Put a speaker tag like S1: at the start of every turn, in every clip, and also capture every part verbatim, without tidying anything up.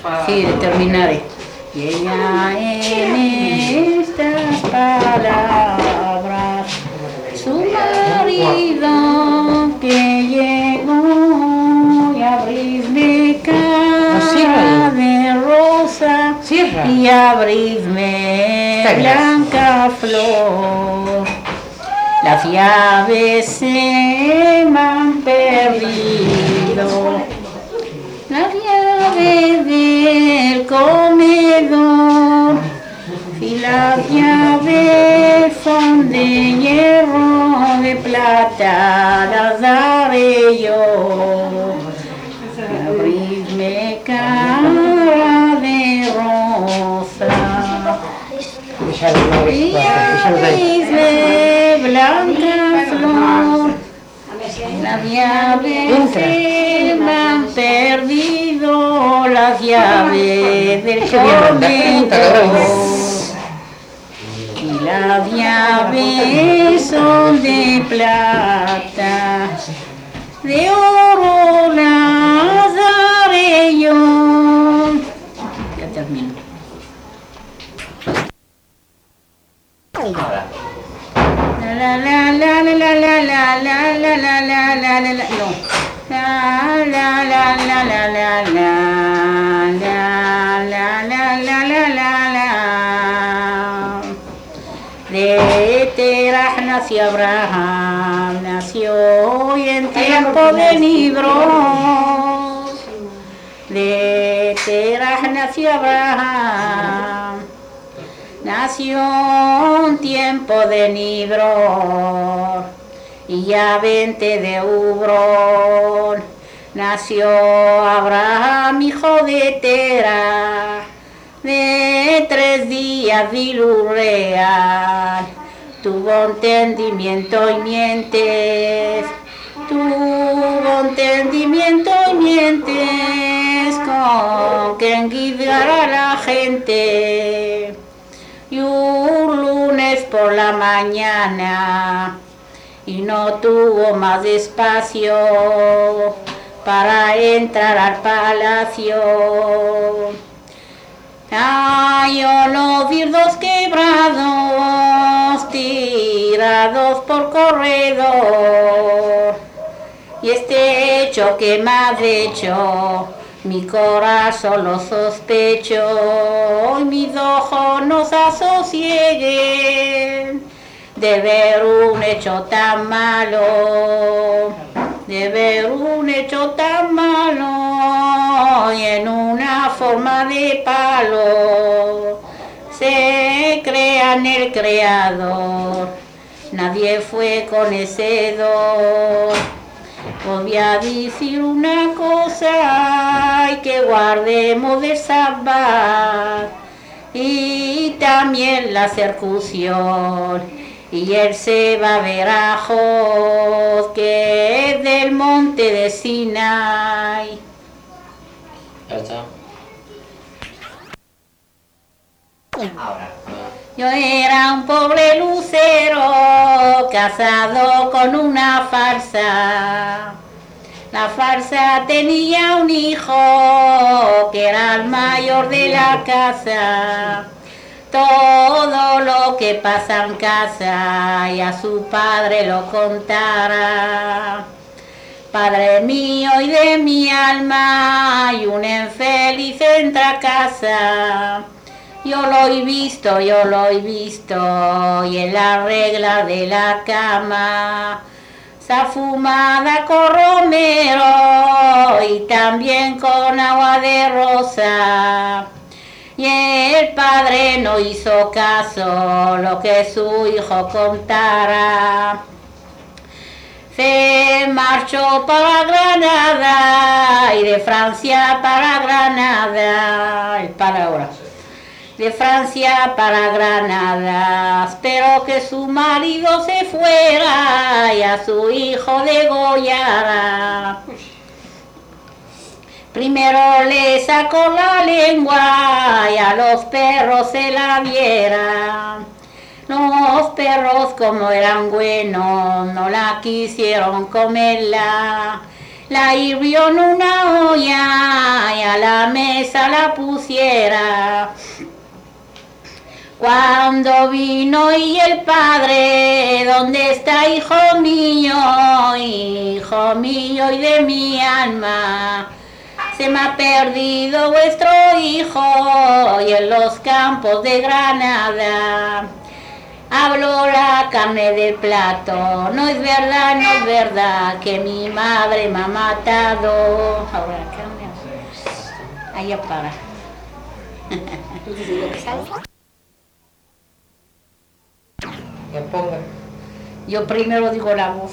S1: Sí, terminaré. Y ella en estas palabras, su marido que llegó y abridme cara de rosa y abridme blanca flor. Las llaves se me han perdido, las llaves del comedor, y las llaves son de hierro, de plata, las daré yo. Abridme cara de rosa, y abridme blanca flor. Las llaves se me han perdido, las llaves del comedor, y las llaves son de plata, de oro las daré yo. Ya termino. La la la la la la la la la la la la la la no la la la la la la la la la la la la la la. De Terah nació Abraham, nació y en tiempo de libros. De Terah nació Abraham, nació un tiempo de Nidrón, y ya veinte de Ubrón, nació Abraham, hijo de Terah, de tres días Dilurreal, tuvo entendimiento y mientes, tuvo entendimiento y mientes, con quien guiar a la gente. Y un lunes por la mañana, y no tuvo más espacio para entrar al palacio. Ay, yo lo vi dos quebrados, tirados por corredor, y este hecho que me has hecho, mi corazón lo sospecho, y mis ojos no se asosieguen de ver un hecho tan malo, de ver un hecho tan malo, y en una forma de palo se crea en el creador, nadie fue conocedor. Os voy a decir una cosa, y que guardemos de Sabbat, y también la circuncisión, y él se va a ver a Jod, que es del monte de Sinai.
S2: Ya está. Ahora.
S1: Yo era un pobre lucero, casado con una farsa. La farsa tenía un hijo, que era el mayor de la casa. Todo lo que pasa en casa, y a su padre lo contara. Padre mío y de mi alma, y un infeliz entra a casa. Yo lo he visto, yo lo he visto, y en la regla de la cama, esa fumada con romero, y también con agua de rosa. Y el padre no hizo caso lo que su hijo contara. Se marchó para Granada, y de Francia para Granada, el para ahora. De Francia para Granada, esperó que su marido se fuera y a su hijo degollara. Primero le sacó la lengua y a los perros se la diera. Los perros, como eran buenos, no la quisieron comerla, la hirvió en una olla y a la mesa la pusiera. Cuando vino y el padre, ¿dónde está, hijo mío, hijo mío y de mi alma? Se me ha perdido vuestro hijo y en los campos de Granada. Habló la carne del plato, no es verdad, no es verdad que mi madre me ha matado. Ahora carne, ahí apaga.
S3: Que ponga.
S1: Yo primero digo la voz.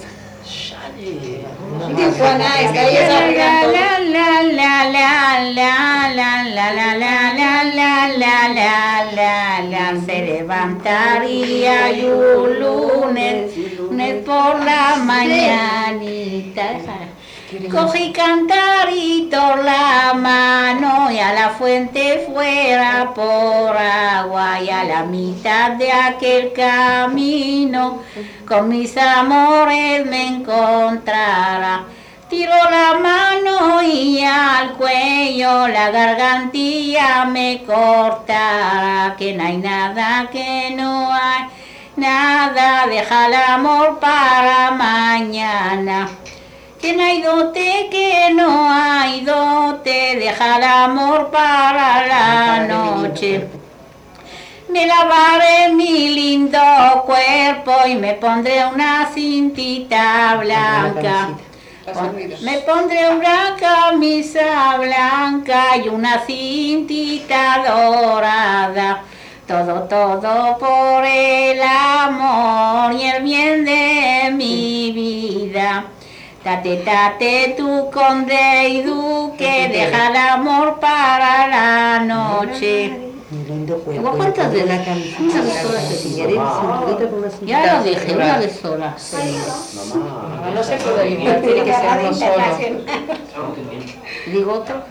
S3: Juana, es que ella sabe cantar.
S1: La la la la la la la la la la la la la la la se levantaría y un lunes, lunes por la mañanita. Cogí cantarito la mano y a la fuente fuera por agua y a la mitad de aquel camino con mis amores me encontrara. Tiro la mano y al cuello la gargantilla me cortara, que no hay nada, que no hay nada, deja el amor para mañana. Que no hay dote, que no hay dote, deja el amor para la noche. Me lavaré mi lindo cuerpo y me pondré una cintita blanca. Me pondré una camisa blanca y una cintita dorada. Todo, todo por el amor y el bien de mi vida. Tate, tate, tu conde y duque, deja el amor para la noche. ¿Cuántas de la camiseta? Una vez sola, si quieres. Ya lo dejé, una vez sola.
S2: Mamá.
S3: No se puede adivinar, tiene que ser uno solo.
S1: ¿Digo otro?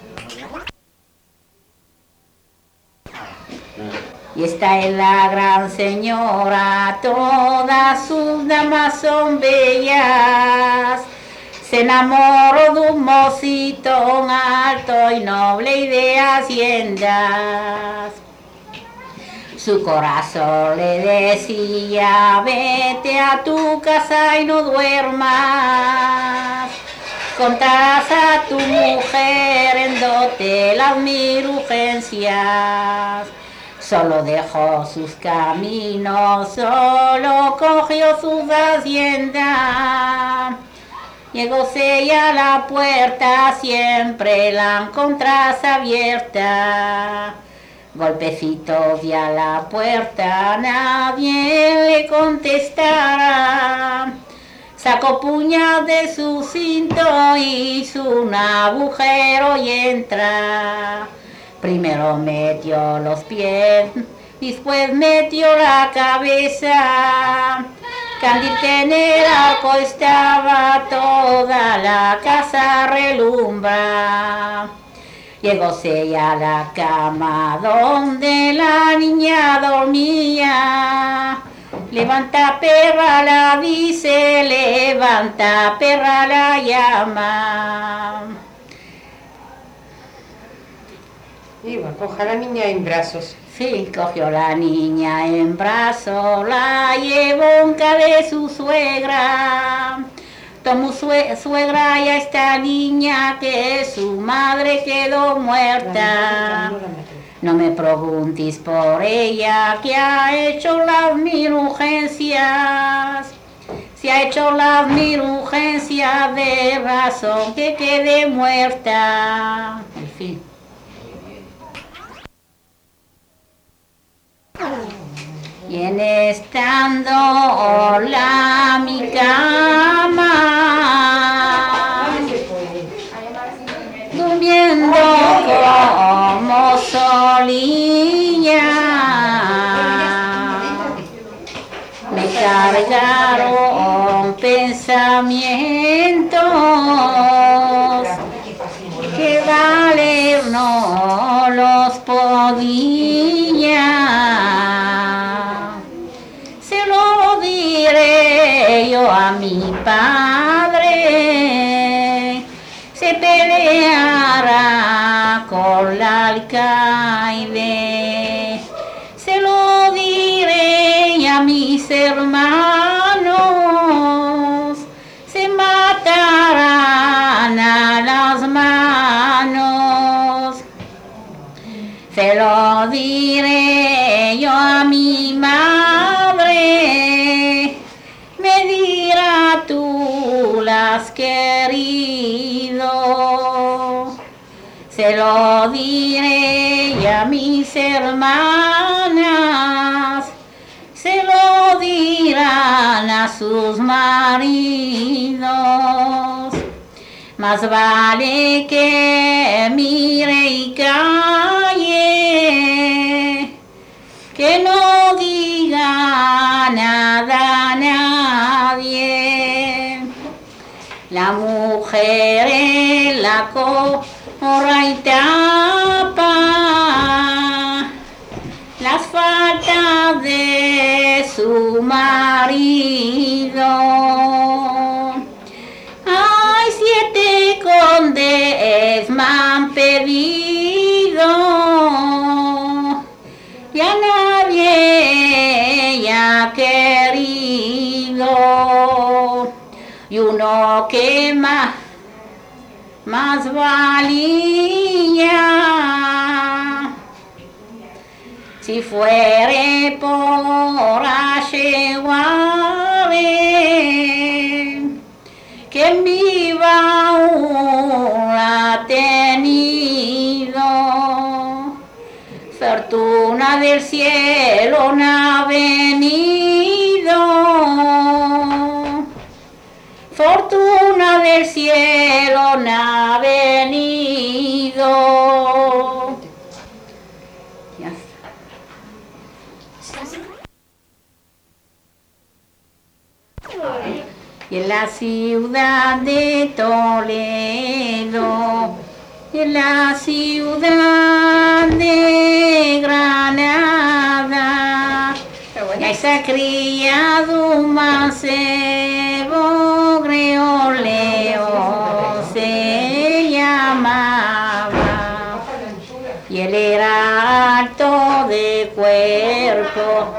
S1: Y esta es la gran señora, todas sus damas son bellas. Se enamoró de un mocito alto y noble y de haciendas. Su corazón le decía, vete a tu casa y no duermas. Contarás a tu mujer en dote las mil urgencias. Solo dejó sus caminos, solo cogió sus haciendas. Llegóse ya a la puerta, siempre la encontrás abierta. Golpecitos y a la puerta, nadie le contestará. Sacó puñal de su cinto, hizo un agujero y entra. Primero metió los pies, después metió la cabeza. Candil que en el arco estaba, toda la casa relumbra. Llegóse ya a la cama donde la niña dormía. Levanta perra, la dice, levanta perra, la llama.
S3: Iba, coja a la niña en brazos.
S1: Sí, cogió la niña en brazos, la llevó en casa de su suegra. Tomó sue suegra y a esta niña que su madre quedó muerta. No me preguntes por ella que ha hecho las mil urgencias. Si ha hecho las mil urgencias de razón que quede muerta. En fin. Y en estando hola mi cama, durmiendo como solía, me cargaron pensamientos que valer no los podía. Se lo diré yo a mi padre, alcaide. Se lo diré a mis hermanos, se matarán a las manos. Se lo diré yo a mi madre, me dirá tú la has querido. Se lo diré y a mis hermanas, se lo dirán a sus maridos. Más vale que mire y calle, que no diga nada a nadie. La mujer en la corra y tapa las faltas de su marido. Ay, siete condes me han pedido y a nadie ha querido. Y uno que más, más valía, si fuere por Asheware, que en viva la ha tenido. Fortuna del cielo no ha venido, fortuna del cielo no ha venido. Ya está. Y en la ciudad de Toledo, y en la ciudad de Granada, y se ha criado un mancebo, Greoleo se llamaba, y él era alto de cuerpo,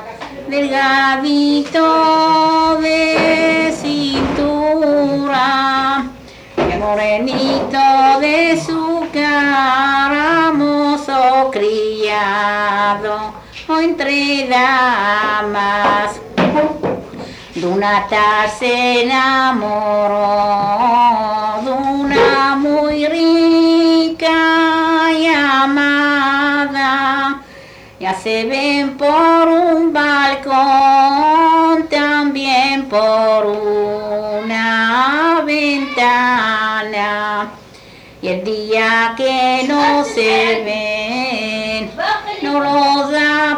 S1: delgadito de cintura, morenito de su cara, mozo criado entre damas. De una tal se enamoró, de una muy rica y amada. Ya se ven por un balcón, también por una ventana. Y el día que no se ven, no los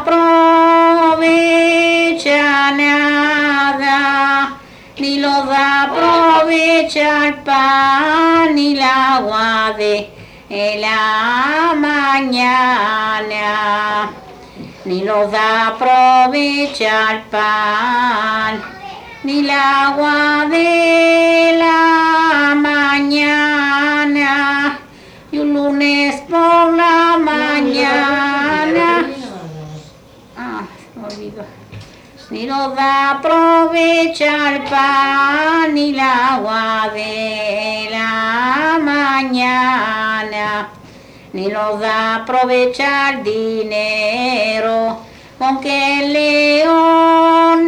S1: aprovecha nada, ni los aprovecha el pan ni el agua de la mañana, ni los aprovecha el pan ni el agua de la mañana. Y un lunes por la mañana, ah, se me olvidó, ni los aprovecha el pan ni el agua de la mañana, ni los aprovecha el dinero con que el león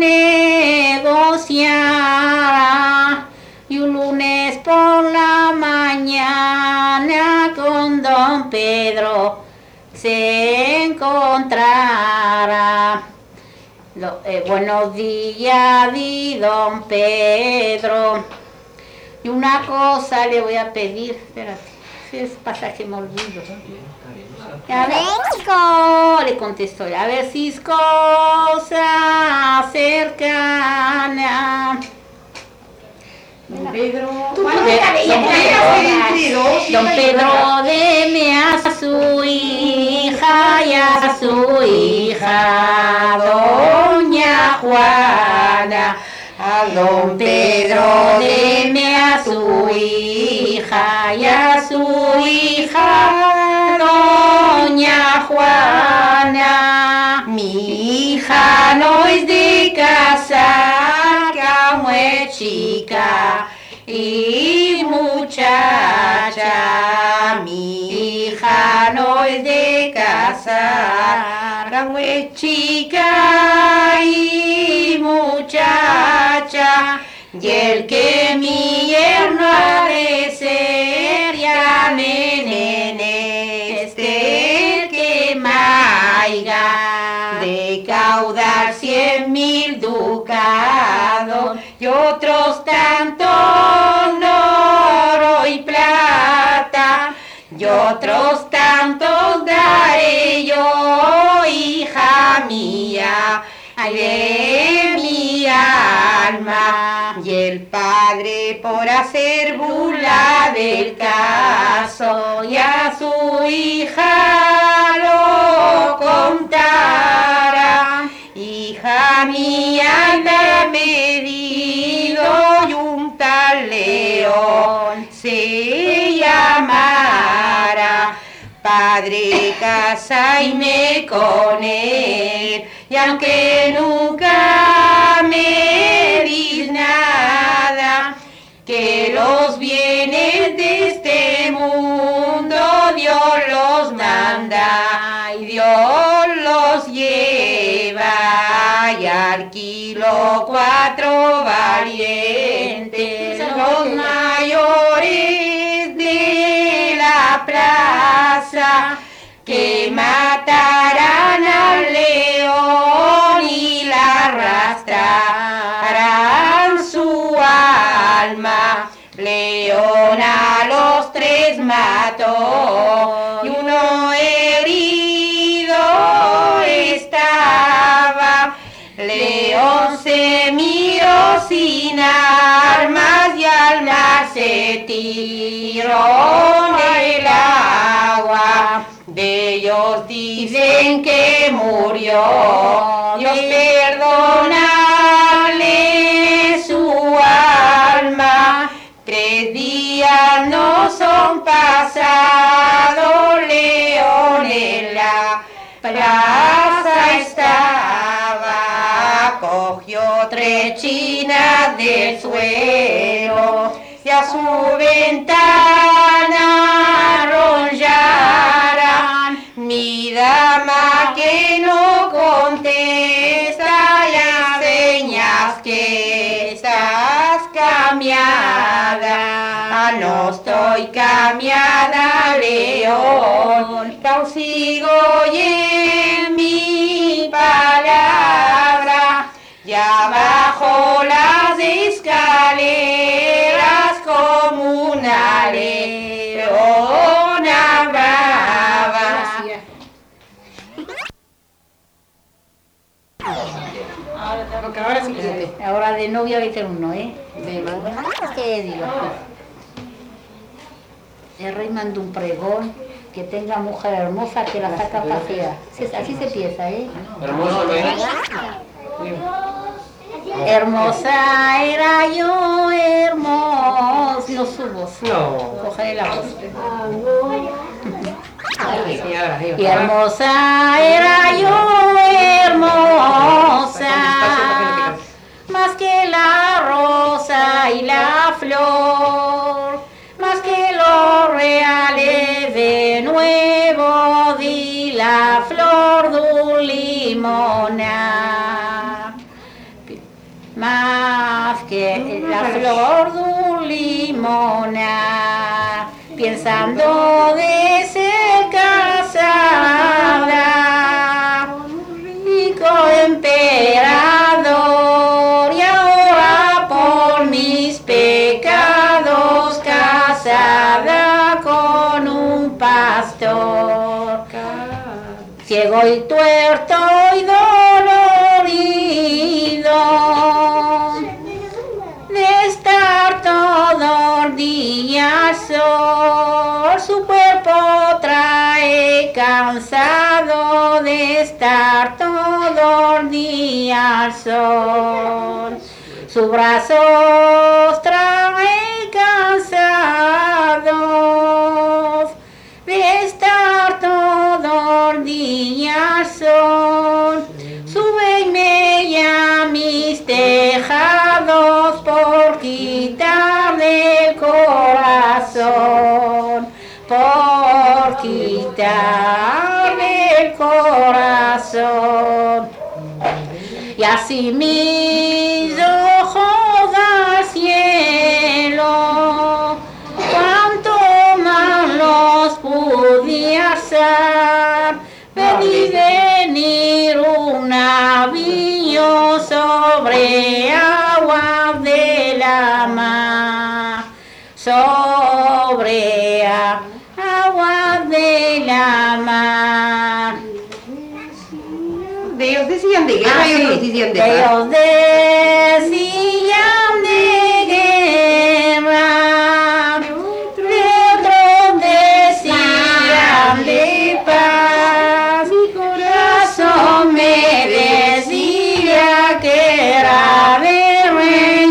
S1: negociara. Y un lunes por la mañana con don Pedro se encontrara. Lo, eh, buenos días, di don Pedro. Y una cosa le voy a pedir, espérate, es pasa que me olvido. A ver, le contestó, a ver si es cosa cercana.
S3: Don Pedro,
S1: Don Pedro, don Pedro, deme a su hija y a su hija, doña Juana. A don Pedro, deme a su hija y a su hija, doña chica y muchacha, mi hija no es de casar, no es chica y muchacha, y el que mi yerno ha de ser, ya nene, este el que maiga, de caudar cien mil ducados, y otros tantos oro y plata, y otros tantos daré yo, hija mía, de mi alma. Y el padre, por hacer burla del caso, y a su hija lo contara. Hija mía, me ha pedido, y un tal León se llamara. Padre, cásaime con él, y aunque nunca me dis nada, que los bienes de este mundo Dios los manda y Dios los lleva, y alquilo cuatro valientes, los mayores de la plaza, que matarán al león y la arrastrarán su alma. León a los tres mató, y uno herido estaba. León se miró sin armas, y al mar se tiró en el agua. De ellos dicen que murió, Dios perdónale su alma. Tres días no son pasados, León en la plaza estaba. Cogió tres chinas del suelo, y a su ventana arrollaran. Mi dama que no contesta, ya señas que estás cambiada. Ah, no estoy cambiada, León, consigo y en mi palabra, ya bajo las escaleras como una leona brava.
S3: Porque ahora sí que
S1: Ahora de novia voy a tener uno, ¿eh?
S3: de manga.
S1: ¿Qué digo? El rey manda un pregón, que tenga mujer hermosa que la saca a pasear. Así se empieza, ¿eh?
S2: Hermoso, ¿no?
S1: Hermosa era yo, hermosa. No subo.
S3: No.
S1: Cogeré la voz.
S3: Ay, señora, digo.
S1: Y hermosa era yo, hermosa, más que la rosa y la flor, más que los reales de nuevo, di la flor de un limona, más que la flor de un limona, pensando de ser casada, rico emperador, y ahora por mis pecados casada con un pastor, ciego y tuerto y dolorido de estar todo el día al sol, su cuerpo trae cansado de estar todo el día al sol, sus brazos trae cansados de estar todo el día al sol, sube y mella mis tejados por razón por quitarme el corazón. Y así mis ojos al cielo, cuanto más los pude alzar, pedí venir un navío sobre aguas de la mar, sobre aguas de la mar.
S3: De ellos decían de guerra
S1: Ah,
S3: y
S1: sí,
S3: otros decían de
S1: de
S3: paz.
S1: ellos decían de guerra, de otros decían de paz. Mi corazón me decía que era de rey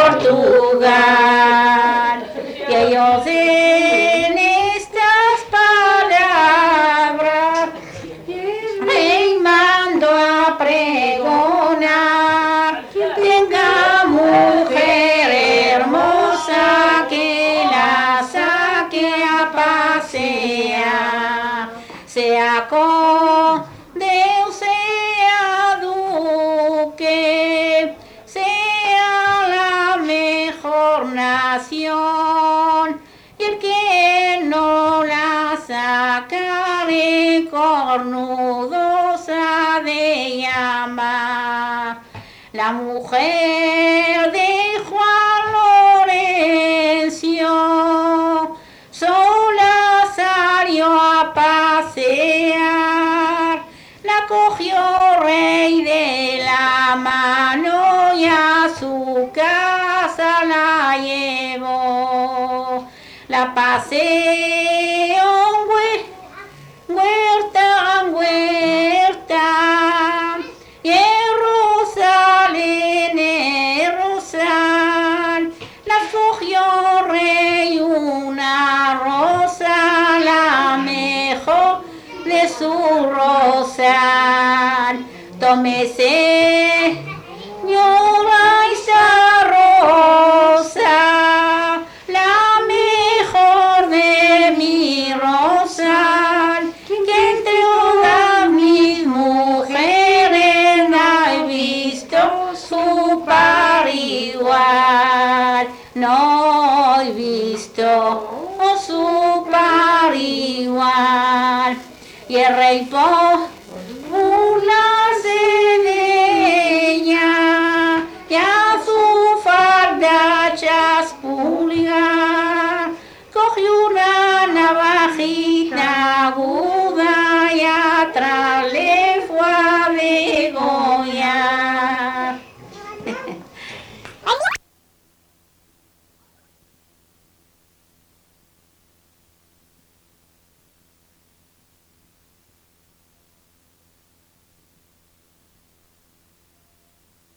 S1: Portugal, y ellos en estas palabras me mando a pregonar: tenga mujer hermosa que la saque a pasear, sea conde o sea duque, sea la mejor nación, y el que no la sacare cornudos ha de llamar. La mujer de Juan Lorencio sola salió a pasear, la cogió rey de la mano y a su casa la llevó. La paseó huerta en huerta, y el rosal en el rosal, la cogió rey una rosa, la mejor de su rosal. Tómese, señora, esa rosa, la mejor de mi rosal, que entre todas mis mujeres no he visto su par igual, no he visto su par igual. Y el rey por burlarse de ella, y a su falda chaspulgar, cogió una navajita aguda y atrás le